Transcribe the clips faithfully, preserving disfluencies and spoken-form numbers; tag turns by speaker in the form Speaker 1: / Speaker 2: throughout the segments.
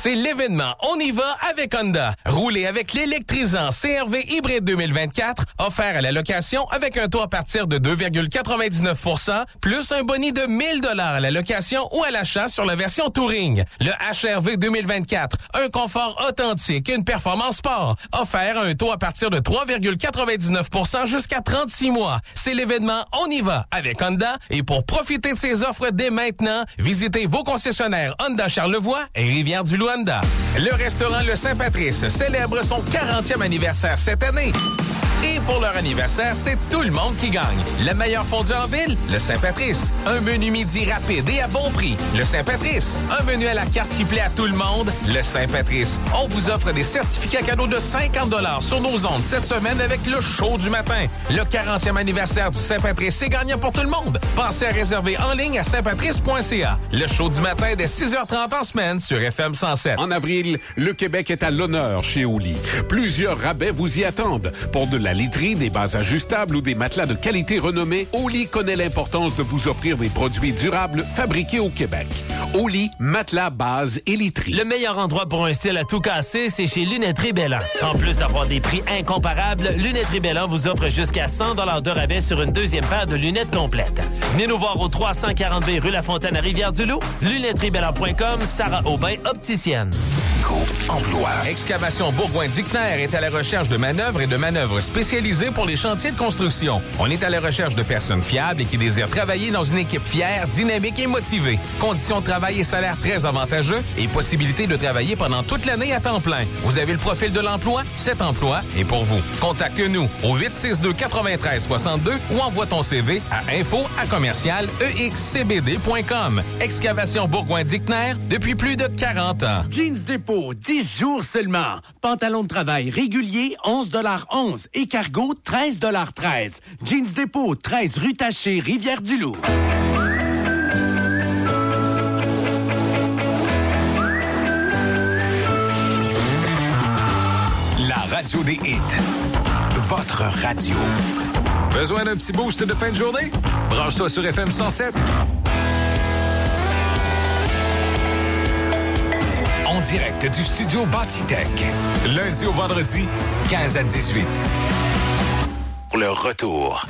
Speaker 1: c'est l'événement On y va avec Honda. Roulez avec l'électrisant C R V hybride deux mille vingt-quatre, offert à la location avec un taux à partir de deux virgule quatre-vingt-dix-neuf pour cent, plus un boni de mille dollars à la location ou à l'achat sur la version Touring. Le H R V deux mille vingt-quatre, un confort authentique et une performance sport, offert à un taux à partir de trois virgule quatre-vingt-dix-neuf pour cent jusqu'à trente-six mois. C'est l'événement On y va avec Honda et pour profiter de ces offres dès maintenant, visitez vos concessionnaires Honda Charlevoix et Rivière-du-Loup Honda. Le restaurant Le Saint-Patrice célèbre son quarantième anniversaire cette année. Et pour leur anniversaire, c'est tout le monde qui gagne. La meilleure fondue en ville, le Saint-Patrice. Un menu midi rapide et à bon prix, le Saint-Patrice. Un menu à la carte qui plaît à tout le monde, le Saint-Patrice. On vous offre des certificats cadeaux de cinquante dollars sur nos ondes cette semaine avec le show du matin. Le quarantième anniversaire du Saint-Patrice, c'est gagnant pour tout le monde. Pensez à réserver en ligne à saint patrice point c a. Le show du matin dès six heures trente en semaine sur F M cent sept.
Speaker 2: En avril, le Québec est à l'honneur chez Oli. Plusieurs rabais vous y attendent. Pour de la literie, des bases ajustables ou des matelas de qualité renommée, Oli connaît l'importance de vous offrir des produits durables fabriqués au Québec. Oli, matelas, base et literie.
Speaker 3: Le meilleur endroit pour un style à tout casser, c'est chez Lunetterie Bellan. En plus d'avoir des prix incomparables, Lunetterie Bellan vous offre jusqu'à cent dollars de rabais sur une deuxième paire de lunettes complètes. Venez nous voir au trois cent quarante B rue La Fontaine à Rivière-du-Loup. lunetterie bellan point com, Sarah Aubin, opticienne.
Speaker 1: Groupe Emploi. Excavation Bourgoin-Dickner est à la recherche de manœuvres et de manœuvres spécialisées pour les chantiers de construction. On est à la recherche de personnes fiables et qui désirent travailler dans une équipe fière, dynamique et motivée. Conditions de travail et salaire très avantageux et possibilité de travailler pendant toute l'année à temps plein. Vous avez le profil de l'emploi? Cet emploi est pour vous. Contacte-nous au huit six deux, neuf trois six deux ou envoie ton C V à info à commercial e x c b d point com. Excavation Bourgoin-Dickner depuis plus de quarante ans.
Speaker 4: Jeans Dépôt, dix jours seulement. Pantalon de travail régulier, onze dollars onze. Et cargo, treize dollars treize. Jeans Dépôt, treize rue Taché, Rivière-du-Loup.
Speaker 1: La radio des hits. Votre radio. Besoin d'un petit boost de fin de journée? Branche-toi sur F M cent sept. En direct du studio Batitech. Lundi au vendredi, quinze à dix-huit. Pour le retour.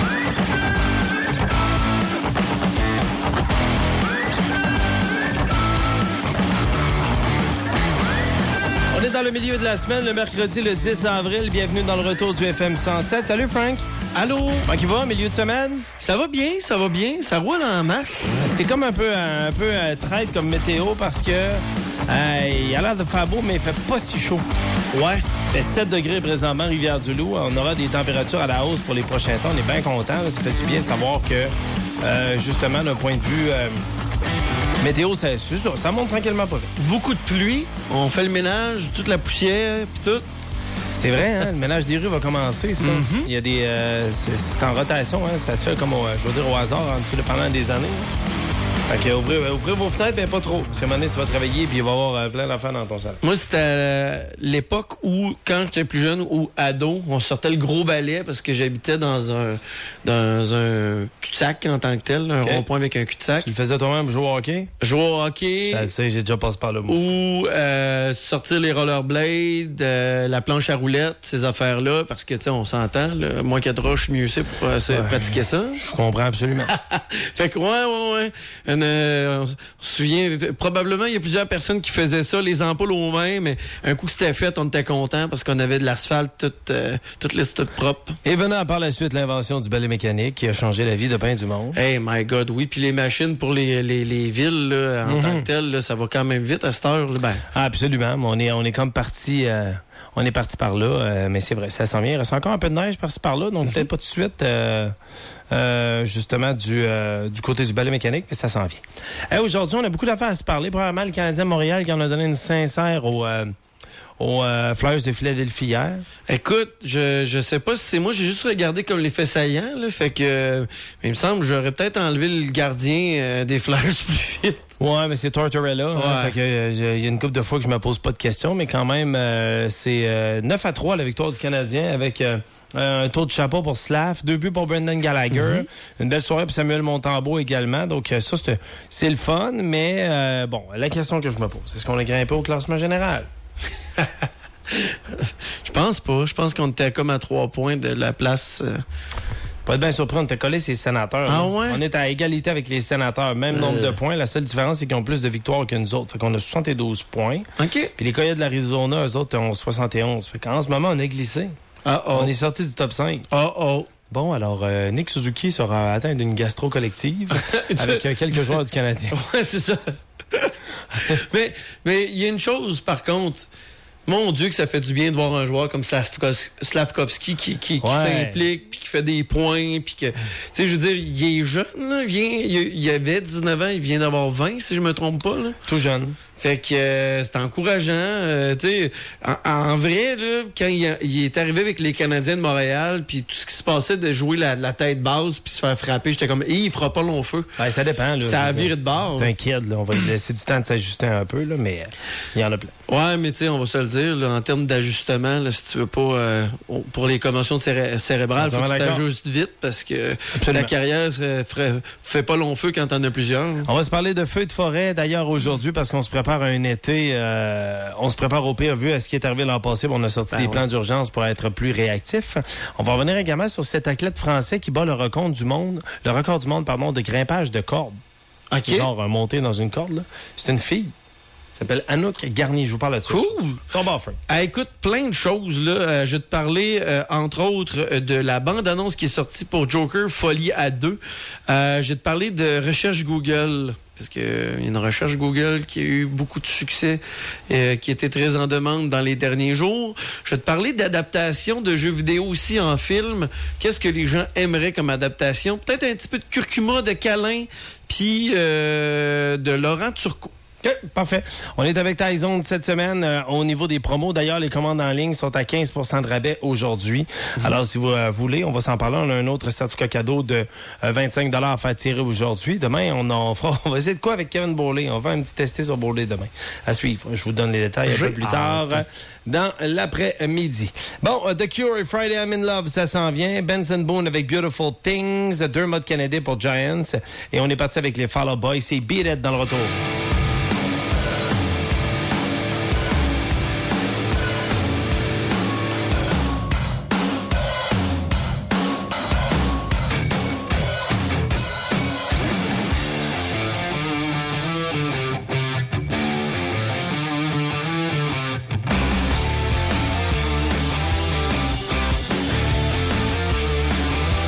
Speaker 3: On est dans le milieu de la semaine, le mercredi, le dix avril. Bienvenue dans le retour du F M cent sept. Salut, Frank.
Speaker 5: Allô?
Speaker 3: Comment il va, milieu de semaine?
Speaker 5: Ça va bien, ça va bien. Ça roule en masse.
Speaker 3: C'est comme un peu un peu euh, traite comme météo parce que euh, il a l'air de faire beau, mais il fait pas si chaud.
Speaker 5: Ouais.
Speaker 3: Il fait sept degrés présentement, Rivière-du-Loup. On aura des températures à la hausse pour les prochains temps. On est bien contents. Ça fait du bien de savoir que, euh, justement, d'un point de vue euh, météo, ça, c'est sûr, ça monte tranquillement pas vite.
Speaker 5: Beaucoup de pluie. On fait le ménage, toute la poussière, puis tout.
Speaker 3: C'est vrai, hein? Le ménage des rues va commencer, ça. Mm-hmm. Il y a des... Euh, c'est, c'est en rotation, hein? Ça se fait comme, au, je veux dire, au hasard, hein, pendant des années. Hein? Fait que ouvrez, ouvrez vos fenêtres, mais pas trop. Parce qu'à un moment donné, tu vas travailler, puis il va y avoir euh, plein d'affaires dans ton salon.
Speaker 5: Moi, c'était euh, l'époque où, quand j'étais plus jeune ou ado, on sortait le gros balai parce que j'habitais dans un dans un cul-de-sac en tant que tel, un okay. rond-point avec un cul-de-sac.
Speaker 3: Tu le faisais toi-même, jouer au hockey?
Speaker 5: Jouer au hockey.
Speaker 3: Ça le sais, j'ai déjà passé par là, moi.
Speaker 5: Ou euh, sortir les rollerblades, euh, la planche à roulettes, ces affaires-là, parce que, tu sais, on s'entend, là, moins qu'il y a de roches, mieux c'est pour euh, ouais, pratiquer ça.
Speaker 3: Je comprends absolument.
Speaker 5: Fait que, ouais, ouais, ouais. Une, euh, on se souvient, probablement, il y a plusieurs personnes qui faisaient ça, les ampoules aux mains, mais un coup que c'était fait, on était content parce qu'on avait de l'asphalte toute, euh, toute lisse toute propre.
Speaker 3: Et venant par la suite l'invention du balai mécanique qui a changé la vie de bien du monde.
Speaker 5: Hey, my God, oui. Puis les machines pour les, les, les villes, là, en mm-hmm. tant que telles, là, ça va quand même vite à cette heure. Là, ben.
Speaker 3: Ah, absolument. On est, on est comme parti... Euh... On est parti par là, euh, mais c'est vrai, ça s'en vient. Il reste encore un peu de neige par-ci par-là, donc mm-hmm. peut-être pas tout de suite, euh, euh, justement, du, euh, du côté du balai mécanique, mais ça s'en vient. Hey, aujourd'hui, on a beaucoup d'affaires à se parler. Probablement le Canadien de Montréal qui en a donné une sincère au, euh,
Speaker 6: aux euh, Flyers de Philadelphie hier.
Speaker 5: Écoute, je je sais pas si c'est moi, j'ai juste regardé comme les faits saillants, là, fait que euh, il me semble que j'aurais peut-être enlevé le gardien euh, des Flyers plus vite.
Speaker 6: Ouais, mais c'est Tortorella.
Speaker 5: Ouais.
Speaker 6: Hein, fait que euh, il y a une couple de fois que je me pose pas de questions, mais quand même, euh, c'est euh, neuf à trois la victoire du Canadien avec euh, un tour de chapeau pour Slav, deux buts pour Brendan Gallagher, mm-hmm. une belle soirée pour Samuel Montembeault également. Donc euh, ça, c'est, c'est le fun, mais euh, bon, la question que je me pose, c'est est-ce qu'on a grimpé au classement général?
Speaker 5: Je pense pas. Je pense qu'on était comme à trois points de la place... Euh...
Speaker 6: Pas être bien surpris, on était collé ces sénateurs.
Speaker 5: Ah
Speaker 6: là.
Speaker 5: ouais?
Speaker 6: On est à égalité avec les sénateurs. Même euh... nombre de points. La seule différence, c'est qu'ils ont plus de victoires que nous autres. Fait qu'on a soixante-douze points.
Speaker 5: OK.
Speaker 6: Puis les Coyotes de l'Arizona, eux autres, ont soixante et onze. Fait qu'en ce moment, on a glissé.
Speaker 5: Ah oh.
Speaker 6: On est sorti du top cinq.
Speaker 5: Oh oh.
Speaker 6: Bon, alors, euh, Nick Suzuki sera atteint d'une gastro collective avec euh, quelques joueurs du Canadien.
Speaker 5: Ouais, c'est ça. mais mais il y a une chose, par contre... Mon Dieu, que ça fait du bien de voir un joueur comme Slavkos- Slavkovski qui, qui, qui
Speaker 6: ouais.
Speaker 5: s'implique, puis qui fait des points, puis que... Tu sais, je veux dire, il est jeune, là, il, vient, il, il avait dix-neuf ans, il vient d'avoir vingt, si je me trompe pas, là.
Speaker 6: Tout jeune.
Speaker 5: Fait que euh, c'est encourageant. Euh, tu sais, en, en vrai, là, quand il, a, il est arrivé avec les Canadiens de Montréal, puis tout ce qui se passait de jouer la, la tête basse puis se faire frapper, j'étais comme, hey, il fera pas long feu.
Speaker 6: Ouais, ça dépend. Là,
Speaker 5: ça a viré de bord.
Speaker 6: C'est un kid, là. On va lui laisser du temps de s'ajuster un peu, là, mais euh, il y en a plein.
Speaker 5: Ouais, mais tu sais, on va se le dire, là, en termes d'ajustement, là, si tu veux pas, euh, pour les commotions céré- cérébrales, faut que tu t'ajustes vite parce que
Speaker 6: Absolument.
Speaker 5: ta carrière euh, ferait, fait pas long feu quand t'en as plusieurs.
Speaker 6: On va se parler de feux de forêt d'ailleurs aujourd'hui parce qu'on se prépare à un été, euh, on se prépare au pire vu à ce qui est arrivé l'an passé. On a sorti ben des ouais. plans d'urgence pour être plus réactifs. On va revenir également sur cet athlète français qui bat le record du monde, le record du monde pardon de grimpage de corde.
Speaker 5: OK.
Speaker 6: Genre euh, monter dans une corde là. C'est une fille. Elle s'appelle Anouk Garnier. Je vous parle de ça.
Speaker 5: Cool.
Speaker 6: Tombe offre.
Speaker 5: Ah, écoute, plein de choses, là. Euh, je vais te parler, euh, entre autres, euh, de la bande-annonce qui est sortie pour Joker, Folie à deux. Euh, je vais te parler de recherche Google. Parce qu'il euh, y a une recherche Google qui a eu beaucoup de succès, euh, qui était très en demande dans les derniers jours. Je vais te parler d'adaptation de jeux vidéo aussi en film. Qu'est-ce que les gens aimeraient comme adaptation? Peut-être un petit peu de curcuma, de câlin, puis euh, de Laurent Turcot.
Speaker 6: Okay, parfait. On est avec Tyson cette semaine euh, au niveau des promos. D'ailleurs, les commandes en ligne sont à quinze pour cent de rabais aujourd'hui. Mm-hmm. Alors, si vous euh, voulez, on va s'en parler. On a un autre certificat cadeau de euh, vingt-cinq dollars à faire tirer aujourd'hui. Demain, on en fera. On va essayer de quoi avec Kevin Bowley. On va faire un petit testé sur Bowley demain. À suivre. Je vous donne les détails un peu plus tard euh, dans l'après-midi. Bon, uh, The Cure et Friday I'm in Love, ça s'en vient. Benson Boone avec Beautiful Things. Dermot Kennedy pour Giants. Et on est parti avec les Fall Out Boys. C'est Beat It dans le retour.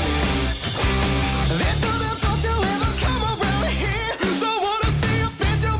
Speaker 7: Little bit closer, ever come around here. Don't wanna see a picture.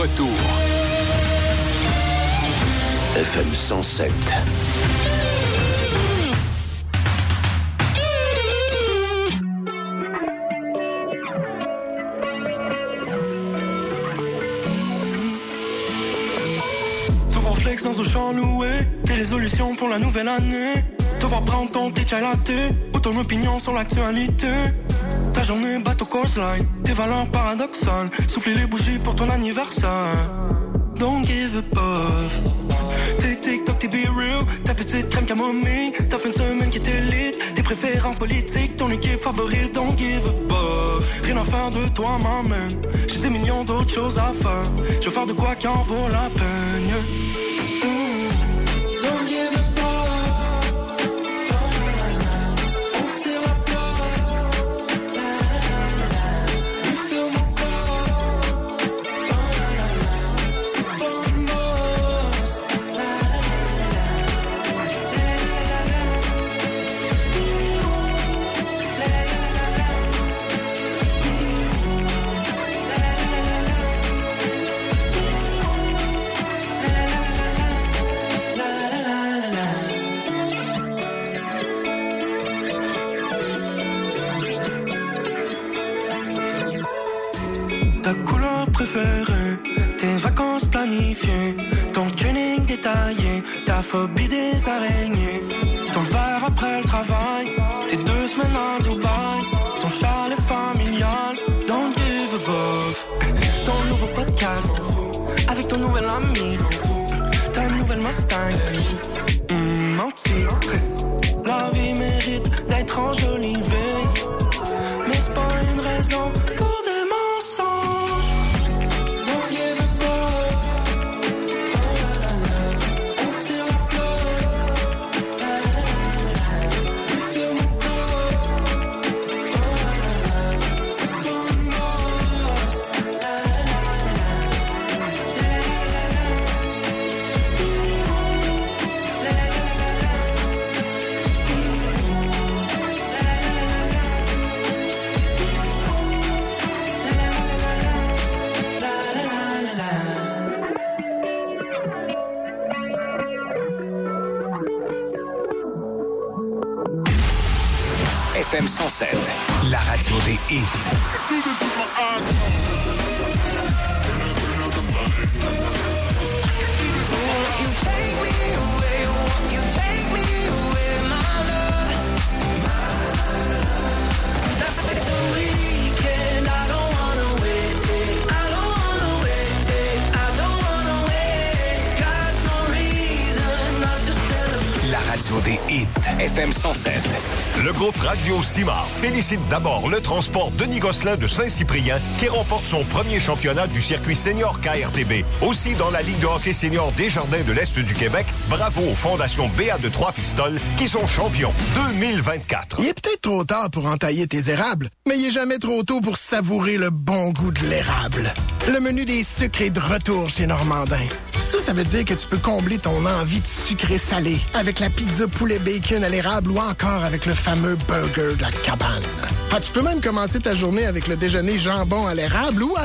Speaker 2: retour.
Speaker 7: F M cent sept.
Speaker 8: Dans un champ loué, tes résolutions pour la nouvelle année. Devoir prendre ton thé chai latte ou ton opinion sur l'actualité. Ta journée bateau course line, tes valeurs paradoxales. Souffler les bougies pour ton anniversaire. Don't give a puff. Tes TikTok, tes be real, ta petite crème camomille. Ta fin de semaine qui est élite, tes préférences politiques, ton équipe favorite. Don't give a puff. Rien à faire de toi, ma man. J'ai des millions d'autres choses à faire. Je veux faire de quoi qui en vaut la peine. Ta couleur préférée, tes vacances planifiées, ton training détaillé, ta phobie des araignées, ton verre après le travail, tes deux semaines à Dubaï, ton chalet familial, don't give a buff, ton nouveau podcast, avec ton nouvel ami, ta nouvelle Mustang, mmh, menti, la vie mérite d'être enjolivée, mais c'est pas une raison pour
Speaker 7: F M cent sept, la radio des hits. Radio des hits. F M cent sept.
Speaker 9: Le groupe Radio Simard félicite d'abord le transport Denis Gosselin de Saint-Cyprien qui remporte son premier championnat du circuit senior K R T B. Aussi dans la Ligue de hockey senior Desjardins de l'Est du Québec, bravo aux fondations B A de Trois-Pistoles qui sont champions deux mille vingt-quatre.
Speaker 10: Il est peut-être trop tard pour entailler tes érables, mais il est jamais trop tôt pour savourer le bon goût de l'érable. Le menu des sucres est de retour chez Normandin. Ça, ça veut dire que tu peux combler ton envie de sucré salé avec la pizza poulet bacon à l'érable ou encore avec le fameux burger de la cabane. Ah, tu peux même commencer ta journée avec le déjeuner jambon à l'érable ou